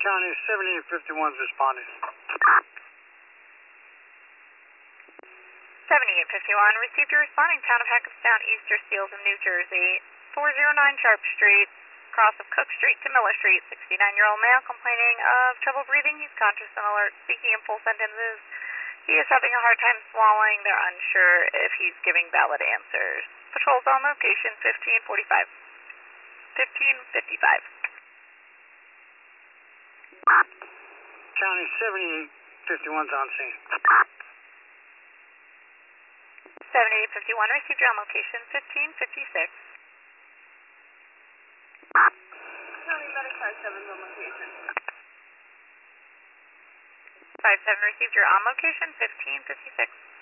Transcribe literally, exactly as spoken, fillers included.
County seventy-eight fifty-one's responding. seventy-eight fifty-one, received your responding, town of Hackettstown, Easter Seals of New Jersey, four oh nine Sharp Street, cross of Cook Street to Miller Street, sixty-nine-year-old male complaining of trouble breathing. He's conscious and alert, speaking in full sentences. He is having a hard time swallowing. They're unsure if he's giving valid answers. Patrol's on location, fifteen forty-five. fifteen fifty-five. County seventy-eight fifty-one's on scene. seventy-eight fifty-one, received your on location, fifteen fifty-six. County Medic five seven's on location. five seven, received your on location, fifteen fifty-six.